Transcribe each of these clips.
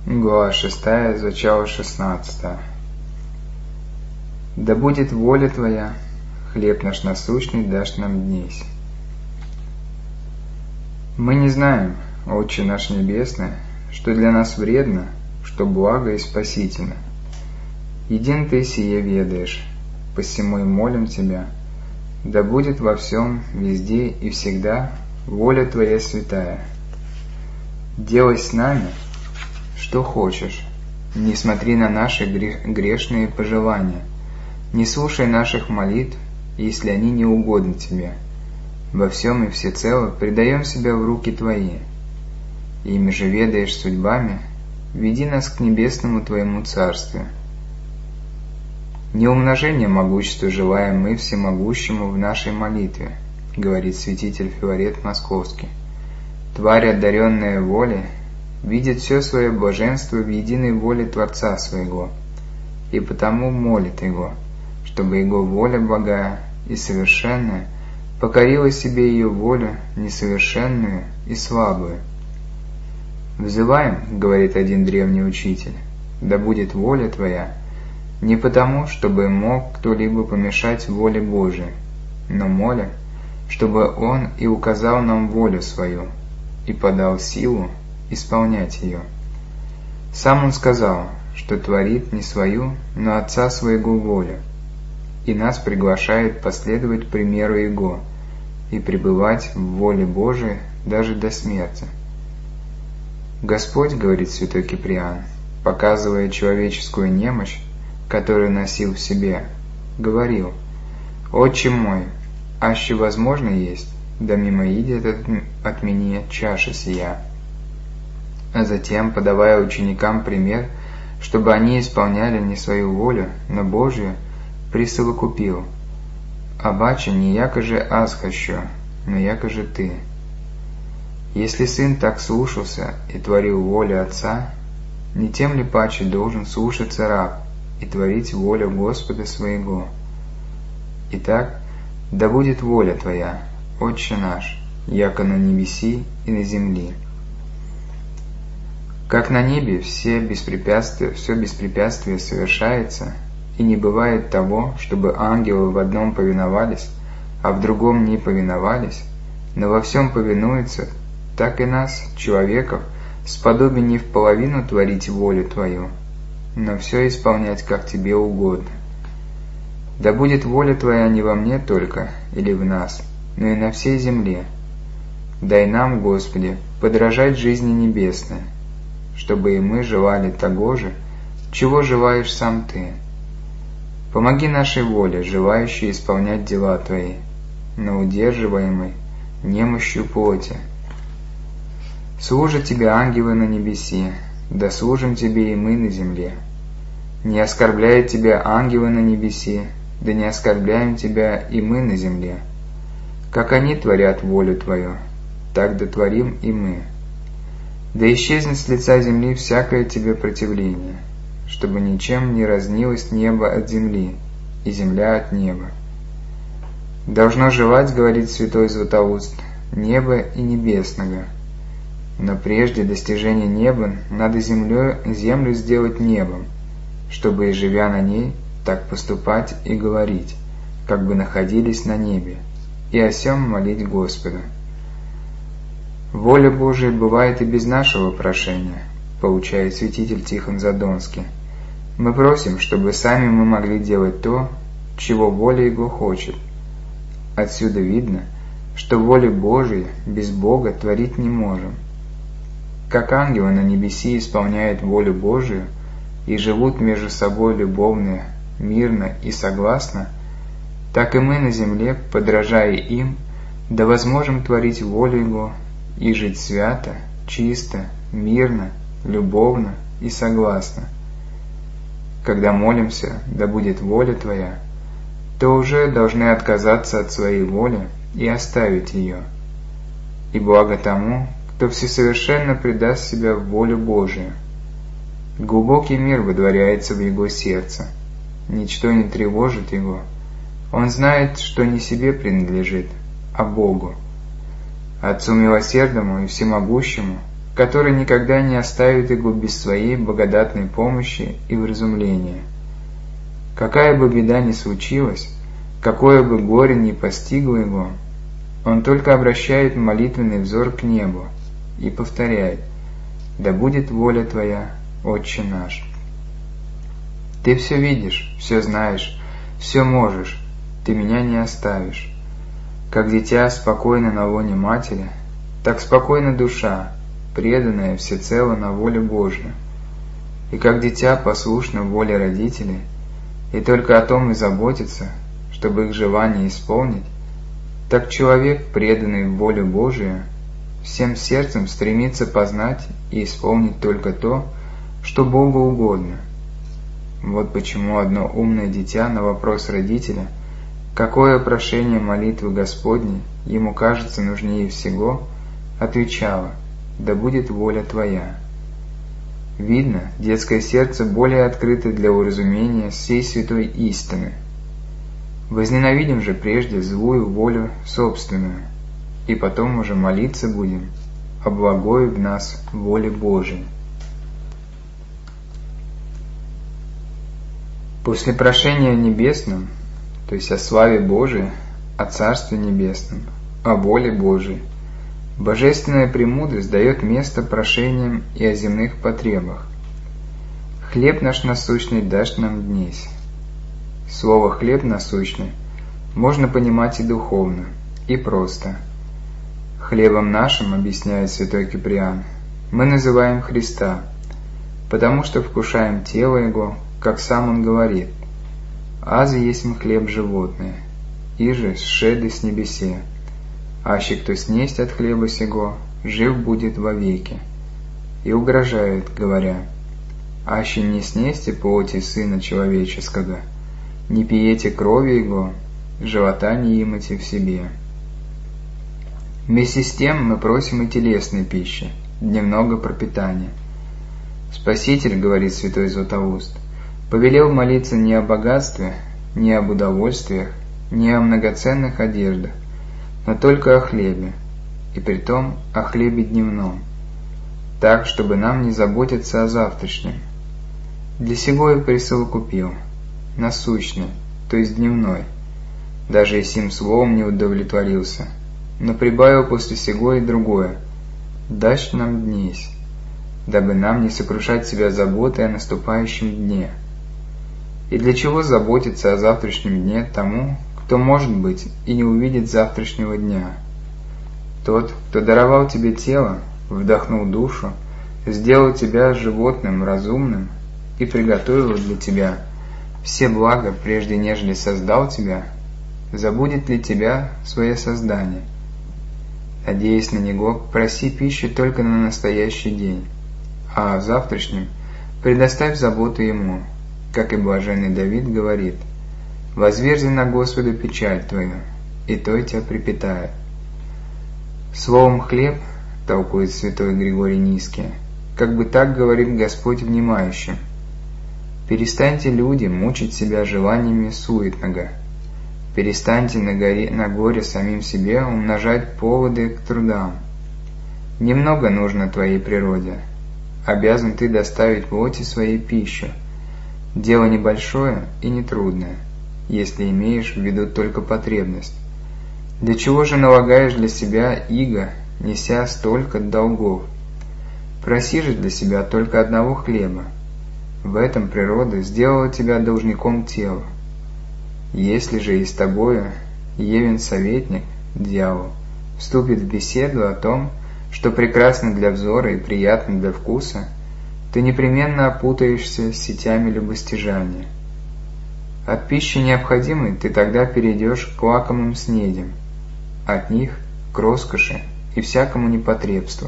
Глава 6, начало 16. Да будет воля Твоя, хлеб наш насущный дашь нам днесь. Мы не знаем, Отче наш Небесный, что для нас вредно, что благо и спасительно. Един Ты сие ведаешь, посему и молим Тебя, да будет во всем, везде и всегда воля Твоя святая. Делай с нами, что хочешь, не смотри на наши грешные пожелания, не слушай наших молитв, если они не угодны Тебе. Во всем и всецело предаем себя в руки Твои. Ими же ведаешь судьбами, веди нас к небесному Твоему Царствию. Не умножение могущества желаем мы всемогущему в нашей молитве, говорит святитель Филарет Московский. Тварь, одаренная волей, видит все свое блаженство в единой воле Творца своего, и потому молит Его, чтобы Его воля благая и совершенная покорила себе ее волю несовершенную и слабую. «Взываем, — говорит один древний учитель, — да будет воля Твоя, не потому, чтобы мог кто-либо помешать воле Божией, но молим, чтобы Он и указал нам волю свою, и подал силу исполнять ее. Сам Он сказал, что творит не свою, но Отца своего волю, и нас приглашает последовать примеру Его и пребывать в воле Божией даже до смерти. Господь, говорит святой Киприан, показывая человеческую немощь, которую носил в себе, говорил: «Отче мой, аще возможно есть, да мимо идет от меня чаша сия». А затем, подавая ученикам пример, чтобы они исполняли не свою волю, но Божию, присовокупил: «Абаче не яко же аз хочу, но яко же ты». Если Сын так слушался и творил волю Отца, не тем ли паче должен слушаться раб и творить волю Господа своего? Итак, да будет воля Твоя, Отче наш, яко на небеси и на земли. Как на небе все беспрепятствие совершается, и не бывает того, чтобы ангелы в одном повиновались, а в другом не повиновались, но во всем повинуются, так и нас, человеков, сподоби не в половину творить волю Твою, но все исполнять, как Тебе угодно. Да будет воля Твоя не во мне только или в нас, но и на всей земле. Дай нам, Господи, подражать жизни небесной, чтобы и мы желали того же, чего желаешь сам Ты. Помоги нашей воле, желающей исполнять дела Твои, но удерживаемой немощью плоти. Служат Тебе ангелы на небеси, да служим Тебе и мы на земле. Не оскорбляют Тебя ангелы на небеси, да не оскорбляем Тебя и мы на земле. Как они творят волю Твою, так дотворим и мы. Да исчезнет с лица земли всякое Тебе противление, чтобы ничем не разнилось небо от земли и земля от неба. Должно желать, говорит святой Златоуст, неба и небесного, но прежде достижения неба надо землю сделать небом, чтобы, и живя на ней, так поступать и говорить, как бы находились на небе, и о сем молить Господа. Воля Божия бывает и без нашего прошения, поучает святитель Тихон Задонский. Мы просим, чтобы сами мы могли делать то, чего воля Его хочет. Отсюда видно, что воли Божией без Бога творить не можем. Как ангелы на небеси исполняют волю Божию и живут между собой любовно, мирно и согласно, так и мы на земле, подражая им, да возможем творить волю Его и жить свято, чисто, мирно, любовно и согласно. Когда молимся, да будет воля Твоя, то уже должны отказаться от своей воли и оставить ее. И благо тому, кто всесовершенно предаст себя в волю Божию. Глубокий мир водворяется в его сердце, ничто не тревожит его. Он знает, что не себе принадлежит, а Богу. Отцу милосердному и всемогущему который никогда не оставит его без своей благодатной помощи и вразумления. Какая бы беда ни случилась, какое бы горе ни постигло его, он только обращает молитвенный взор к небу и повторяет: «Да будет воля Твоя, Отче наш». Ты все видишь, все знаешь, все можешь, Ты меня не оставишь. Как дитя спокойно на лоне матери, так спокойна душа, преданная всецело на волю Божью. И как дитя послушно воле родителей, и только о том и заботится, чтобы их желание исполнить, так человек, преданный в волю Божию, всем сердцем стремится познать и исполнить только то, что Богу угодно. Вот почему одно умное дитя на вопрос родителя, какое прошение молитвы Господней ему кажется нужнее всего, отвечало: «Да будет воля Твоя». Видно, детское сердце более открыто для уразумения всей святой истины. Возненавидим же прежде злую волю собственную, и потом уже молиться будем о благой в нас воле Божией. После прошения о небесном, то есть о славе Божией, о Царстве Небесном, о воле Божией, божественная премудрость дает место прошениям и о земных потребах. «Хлеб наш насущный дашь нам днесь». Слово «хлеб насущный» можно понимать и духовно, и просто. Хлебом нашим, объясняет святой Киприан, мы называем Христа, потому что вкушаем тело Его, как сам Он говорит: «Аз есмь хлеб животное, иже сшеды с небесе, аще кто снесть от хлеба сего, жив будет вовеки». И угрожает, говоря: «Аще не снесте плоти Сына Человеческого, не пиете крови Его, живота не имайте в себе». Вместе с тем мы просим и телесной пищи, дневного пропитания. Спаситель, говорит святой Златоуст, повелел молиться не о богатстве, не об удовольствиях, не о многоценных одеждах, но только о хлебе, и притом о хлебе дневном, так, чтобы нам не заботиться о завтрашнем. Для сего и присовокупил: насущный, то есть дневной, даже и сим словом не удовлетворился, но прибавил после сего и другое: «Дашь нам днесь», дабы нам не сокрушать себя заботой о наступающем дне. И для чего заботиться о завтрашнем дне тому, кто, может быть, и не увидит завтрашнего дня? Тот, кто даровал тебе тело, вдохнул душу, сделал тебя животным разумным и приготовил для тебя все блага, прежде нежели создал тебя, забудет ли тебя свое создание? Надеясь на него, проси пищу только на настоящий день, а о завтрашнем предоставь заботу ему, как и блаженный Давид говорит: «Возверзи на Господа печаль твою, и той тебя припитает». Словом «хлеб», толкует святой Григорий Низкий, как бы так говорит Господь внимающим: «Перестаньте, люди, мучить себя желаниями суетного, перестаньте на горе самим себе умножать поводы к трудам. Немного нужно твоей природе, обязан ты доставить плоти своей пищу. Дело небольшое и нетрудное, если имеешь в виду только потребность. Для чего же налагаешь для себя иго, неся столько долгов? Проси же для себя только одного хлеба. В этом природа сделала тебя должником тела. Если же и с тобою Евин советник, дьявол, вступит в беседу о том, что прекрасно для взора и приятно для вкуса, ты непременно опутаешься сетями любостяжания. От пищи необходимой ты тогда перейдешь к лакомым снедям, от них к роскоши и всякому непотребству.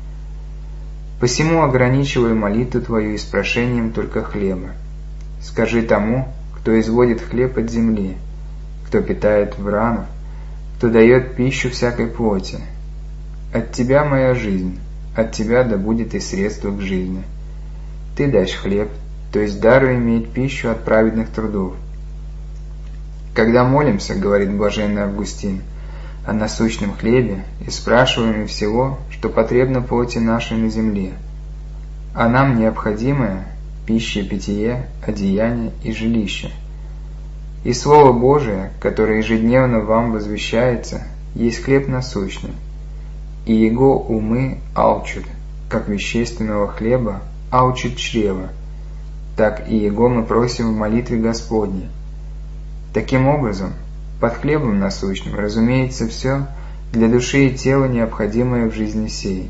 Посему ограничивай молитву твою испрошением только хлеба. Скажи тому, кто изводит хлеб от земли, кто питает вранов, кто дает пищу всякой плоти: от тебя моя жизнь, от тебя да будет и средство к жизни. Ты дашь хлеб, то есть дару иметь пищу от праведных трудов. Когда молимся, говорит блаженный Августин, о насущном хлебе и спрашиваем всего, что потребно плоти нашей на земле, а нам необходимое – пища, питье, одеяние и жилище. И Слово Божие, которое ежедневно вам возвещается, есть хлеб насущный, и его умы алчут, как вещественного хлеба алчут чрево, так и его мы просим в молитве Господней. Таким образом, под хлебом насущным разумеется все для души и тела необходимое в жизни сей.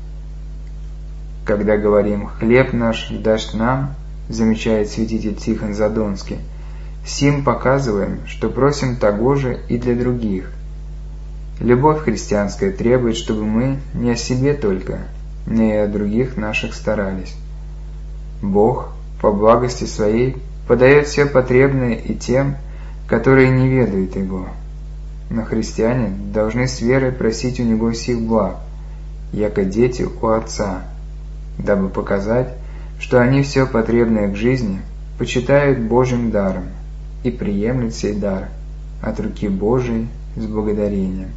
Когда говорим «хлеб наш дашь нам», замечает святитель Тихон Задонский, сим показываем, что просим того же и для других. Любовь христианская требует, чтобы мы не о себе только, но и о других наших старались. Бог, по благости Своей, подает все потребное и тем, которые не ведают Его. Но христиане должны с верой просить у Него сих благ, яко дети у Отца, дабы показать, что они все потребное к жизни почитают Божьим даром и приемлют сей дар от руки Божией с благодарением.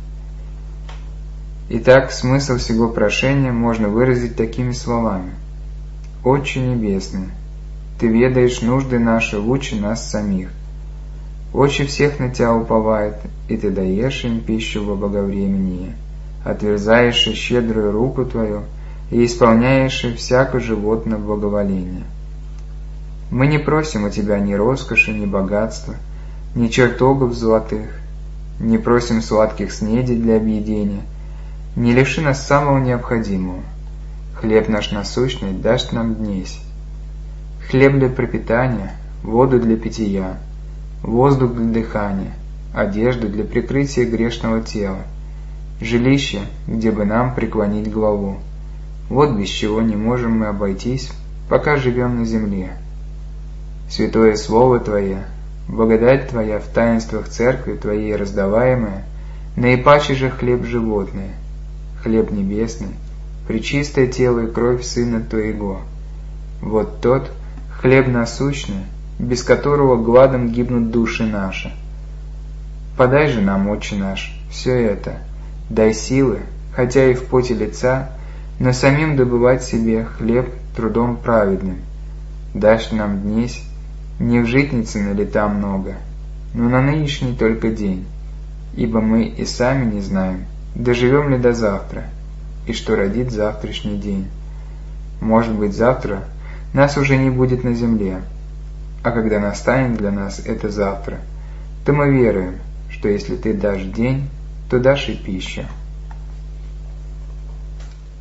Итак, смысл всего прошения можно выразить такими словами. «Отче Небесный, Ты ведаешь нужды наши лучше нас самих. Очи всех на Тебя уповают, и Ты даешь им пищу во благовремении, отверзаешь щедрую руку Твою и исполняешь всякое животное благоволение. Мы не просим у Тебя ни роскоши, ни богатства, ни чертогов золотых, не просим сладких снедей для объедения, не лиши нас самого необходимого. Хлеб наш насущный дашь нам днесь. Хлеб для пропитания, воду для питья, воздух для дыхания, одежду для прикрытия грешного тела, жилище, где бы нам преклонить главу. Вот без чего не можем мы обойтись, пока живем на земле. Святое Слово Твое, благодать Твоя в таинствах Церкви Твоей раздаваемая, наипаче же хлеб животный, хлеб небесный, пречистое тело и кровь Сына Твоего. Вот тот хлеб насущный, без которого гладом гибнут души наши. Подай же нам, Отче наш, все это, дай силы, хотя и в поте лица, но самим добывать себе хлеб трудом праведным. Дашь нам днесь, не в житнице на лета много, но на нынешний только день, ибо мы и сами не знаем, доживем ли до завтра, и что родит завтрашний день. Может быть, завтра нас уже не будет на земле, а когда настанет для нас это завтра, то мы веруем, что если Ты дашь день, то дашь и пищу.